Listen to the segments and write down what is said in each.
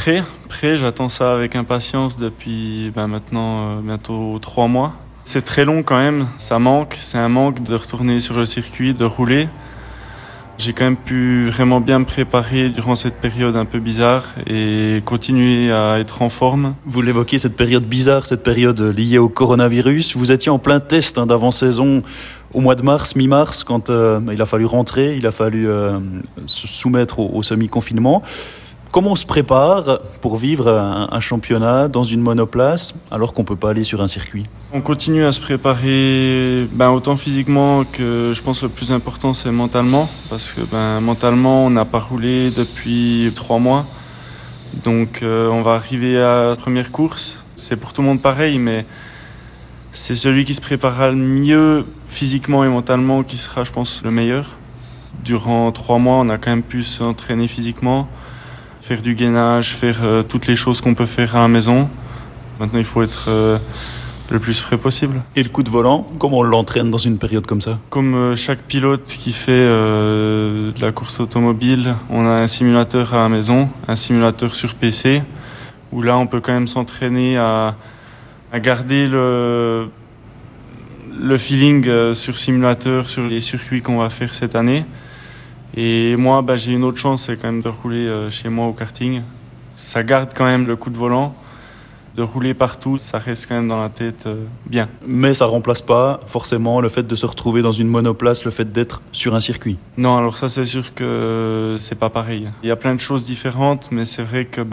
prêt, j'attends ça avec impatience depuis maintenant bientôt 3 mois. C'est très long quand même, ça manque, c'est un manque de retourner sur le circuit, de rouler. J'ai quand même pu vraiment bien me préparer durant cette période un peu bizarre et continuer à être en forme. Vous l'évoquez, cette période bizarre, cette période liée au coronavirus. Vous étiez en plein test d'avant-saison au mois de mars, mi-mars, quand il a fallu rentrer, il a fallu se soumettre au semi-confinement. Comment on se prépare pour vivre un championnat dans une monoplace alors qu'on ne peut pas aller sur un circuit ? On continue à se préparer autant physiquement que je pense le plus important c'est mentalement. Parce que mentalement on n'a pas roulé depuis 3 mois. Donc on va arriver à la première course. C'est pour tout le monde pareil mais c'est celui qui se préparera le mieux physiquement et mentalement qui sera je pense le meilleur. Durant 3 mois on a quand même pu s'entraîner physiquement. Faire du gainage, faire toutes les choses qu'on peut faire à la maison. Maintenant, il faut être le plus frais possible. Et le coup de volant, comment on l'entraîne dans une période comme ça ? Comme chaque pilote qui fait de la course automobile, on a un simulateur à la maison, un simulateur sur PC, où là, on peut quand même s'entraîner à garder le feeling sur simulateur, sur les circuits qu'on va faire cette année. Et moi, j'ai une autre chance, c'est quand même de rouler chez moi au karting. Ça garde quand même le coup de volant. De rouler partout, ça reste quand même dans la tête bien. Mais ça remplace pas forcément le fait de se retrouver dans une monoplace, le fait d'être sur un circuit. Non, alors ça c'est sûr que c'est pas pareil. Il y a plein de choses différentes, mais c'est vrai que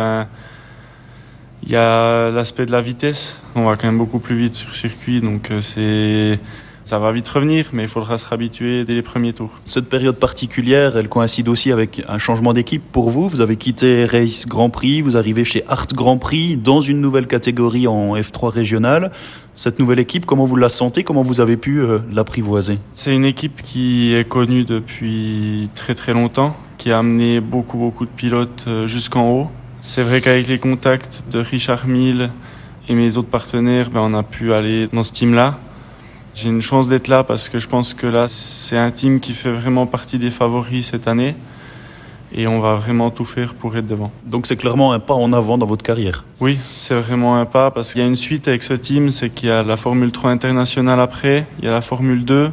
il y a l'aspect de la vitesse. On va quand même beaucoup plus vite sur circuit, donc ça va vite revenir, mais il faudra se réhabituer dès les premiers tours. Cette période particulière, elle coïncide aussi avec un changement d'équipe pour vous. Vous avez quitté Race Grand Prix, vous arrivez chez Art Grand Prix dans une nouvelle catégorie en F3 régionale. Cette nouvelle équipe, comment vous la sentez ? Comment vous avez pu l'apprivoiser ? C'est une équipe qui est connue depuis très très longtemps, qui a amené beaucoup de pilotes jusqu'en haut. C'est vrai qu'avec les contacts de Richard Mille et mes autres partenaires, on a pu aller dans ce team-là. J'ai une chance d'être là parce que je pense que là, c'est un team qui fait vraiment partie des favoris cette année et on va vraiment tout faire pour être devant. Donc c'est clairement un pas en avant dans votre carrière. Oui, c'est vraiment un pas parce qu'il y a une suite avec ce team, c'est qu'il y a la Formule 3 internationale après, il y a la Formule 2.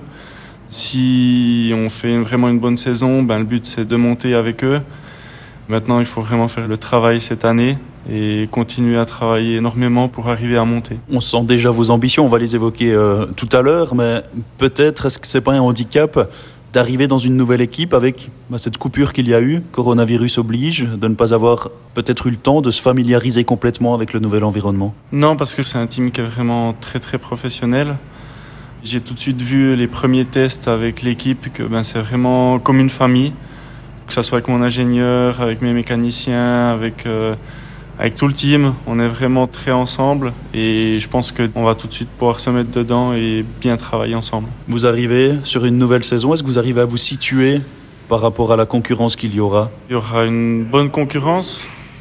Si on fait vraiment une bonne saison, le but c'est de monter avec eux. Maintenant, il faut vraiment faire le travail cette année et continuer à travailler énormément pour arriver à monter. On sent déjà vos ambitions, on va les évoquer tout à l'heure, mais peut-être est-ce que c'est pas un handicap d'arriver dans une nouvelle équipe avec cette coupure qu'il y a eu, coronavirus oblige, de ne pas avoir peut-être eu le temps de se familiariser complètement avec le nouvel environnement ? Non, parce que c'est un team qui est vraiment très très professionnel. J'ai tout de suite vu les premiers tests avec l'équipe que c'est vraiment comme une famille, que ce soit avec mon ingénieur, avec mes mécaniciens, avec tout le team. On est vraiment très ensemble et je pense qu'on va tout de suite pouvoir se mettre dedans et bien travailler ensemble. Vous arrivez sur une nouvelle saison, est-ce que vous arrivez à vous situer par rapport à la concurrence qu'il y aura ? Il y aura une bonne concurrence.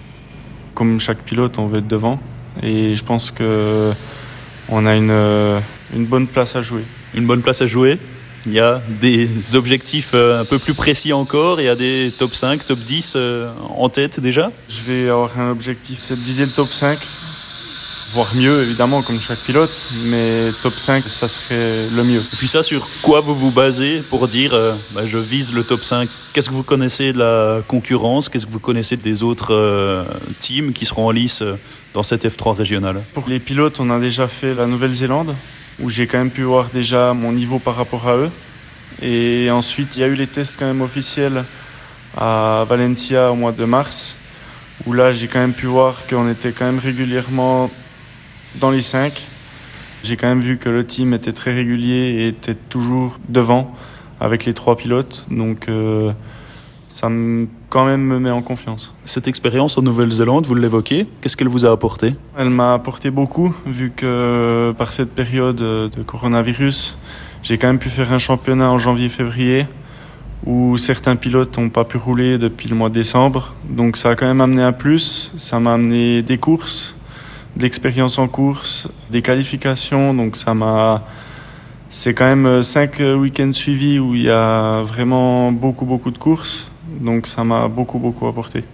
Comme chaque pilote, on veut être devant et je pense qu'on a une bonne place à jouer. Une bonne place à jouer ? Il y a des objectifs un peu plus précis encore, il y a des top 5, top 10 en tête déjà ? Je vais avoir un objectif, c'est de viser le top 5, voire mieux évidemment comme chaque pilote, mais top 5 ça serait le mieux. Et puis ça, sur quoi vous vous basez pour dire je vise le top 5 ? Qu'est-ce que vous connaissez de la concurrence ? Qu'est-ce que vous connaissez des autres teams qui seront en lice dans cette F3 régionale ? Pour les pilotes, on a déjà fait la Nouvelle-Zélande, où j'ai quand même pu voir déjà mon niveau par rapport à eux. Et ensuite, il y a eu les tests quand même officiels à Valencia au mois de mars, où là, j'ai quand même pu voir qu'on était quand même régulièrement dans les 5. J'ai quand même vu que le team était très régulier et était toujours devant avec les 3 pilotes. Donc, ça quand même me met en confiance. Cette expérience en Nouvelle-Zélande, vous l'évoquez, qu'est-ce qu'elle vous a apporté ? Elle m'a apporté beaucoup, vu que par cette période de coronavirus, j'ai quand même pu faire un championnat en janvier-février, où certains pilotes n'ont pas pu rouler depuis le mois de décembre. Donc ça a quand même amené un plus, ça m'a amené des courses, de l'expérience en course, des qualifications, donc c'est quand même 5 week-ends suivis où il y a vraiment beaucoup de courses. Donc ça m'a beaucoup apporté.